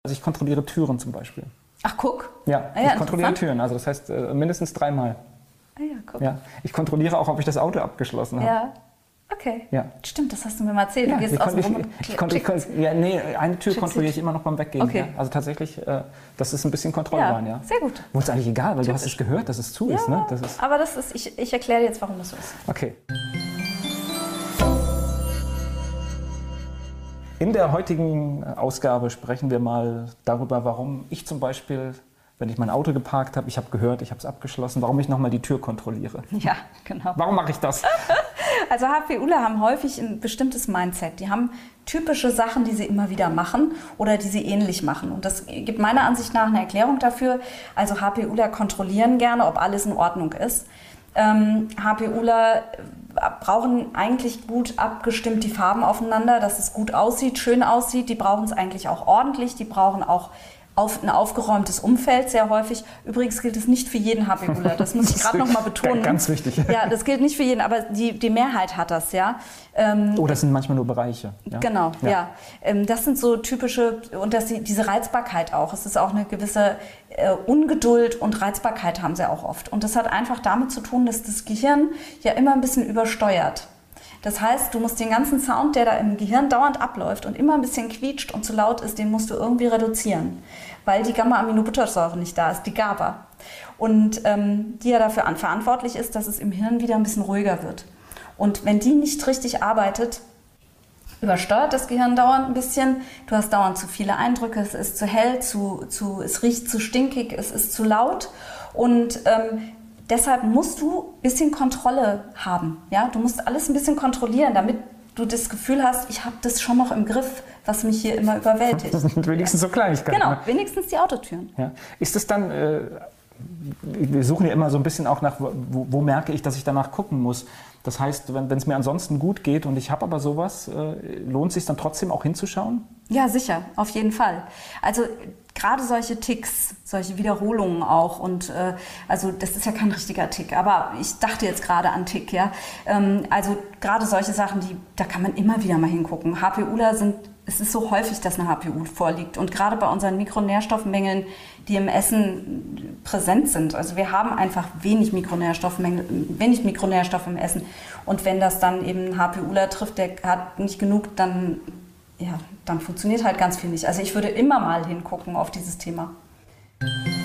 Also ich kontrolliere Türen zum Beispiel. Ach, guck. Ja, ich kontrolliere Türen, also das heißt mindestens 3-mal. Ah ja, guck. Ja. Ich kontrolliere auch, ob ich das Auto abgeschlossen habe. Ja, okay. Ja. Stimmt, das hast du mir mal erzählt. Ja, du gehst außen rum eine Tür kontrolliere ich immer noch beim Weggehen. Okay. Ja. Also tatsächlich, das ist ein bisschen Kontrollwahn. Ja. Sehr gut. Wohl ist eigentlich egal, weil du hast es gehört, dass es zu ist. Ne? Das ist aber ich erkläre dir jetzt, warum das so ist. okay. In der heutigen Ausgabe sprechen wir mal darüber, warum ich zum Beispiel, wenn ich mein Auto geparkt habe, ich habe gehört, ich habe es abgeschlossen, warum ich nochmal die Tür kontrolliere. Ja, genau. Warum mache ich das? Also HPUler haben häufig ein bestimmtes Mindset. Die haben typische Sachen, die sie immer wieder machen oder die sie ähnlich machen. Und das gibt meiner Ansicht nach eine Erklärung dafür. Also HPUler kontrollieren gerne, ob alles in Ordnung ist. HPUler brauchen eigentlich gut abgestimmt die Farben aufeinander, dass es gut aussieht, schön aussieht. Die brauchen es eigentlich auch ordentlich. Die brauchen auch ein aufgeräumtes Umfeld sehr häufig. Übrigens gilt es nicht für jeden HPUler. Das muss ich gerade noch mal betonen. Ganz wichtig. Ja, das gilt nicht für jeden, aber die Mehrheit hat das, ja. Das sind manchmal nur Bereiche. Ja? Genau, ja. Das sind so typische, und diese Reizbarkeit auch. Es ist auch eine gewisse Ungeduld und Reizbarkeit haben sie auch oft. Und das hat einfach damit zu tun, dass das Gehirn ja immer ein bisschen übersteuert. Das heißt, du musst den ganzen Sound, der da im Gehirn dauernd abläuft und immer ein bisschen quietscht und zu laut ist, den musst du irgendwie reduzieren, weil die Gamma-Aminobuttersäure nicht da ist, die GABA. Und die ja dafür verantwortlich ist, dass es im Hirn wieder ein bisschen ruhiger wird. Und wenn die nicht richtig arbeitet, übersteuert das Gehirn dauernd ein bisschen. Du hast dauernd zu viele Eindrücke, es ist zu hell, es riecht zu stinkig, es ist zu laut. Und deshalb musst du ein bisschen Kontrolle haben. Ja? Du musst alles ein bisschen kontrollieren, damit du das Gefühl hast, ich habe das schon noch im Griff, was mich hier immer überwältigt. Das sind wenigstens so Kleinigkeiten. Genau, wenigstens die Autotüren. Ja. Ist es dann, wir suchen ja immer so ein bisschen auch nach, wo merke ich, dass ich danach gucken muss. Das heißt, wenn es mir ansonsten gut geht und ich habe aber sowas, lohnt es sich dann trotzdem auch hinzuschauen? Ja, sicher, auf jeden Fall. Also gerade solche Ticks, solche Wiederholungen auch und also das ist ja kein richtiger Tick, aber ich dachte jetzt gerade an Tick, ja. Also gerade solche Sachen, da kann man immer wieder mal hingucken. HPUler es ist so häufig, dass eine HPU vorliegt und gerade bei unseren Mikronährstoffmängeln, die im Essen präsent sind. Also wir haben einfach wenig Mikronährstoffe im Essen und wenn das dann eben ein HPUler trifft, der hat nicht genug, dann funktioniert halt ganz viel nicht. Also ich würde immer mal hingucken auf dieses Thema.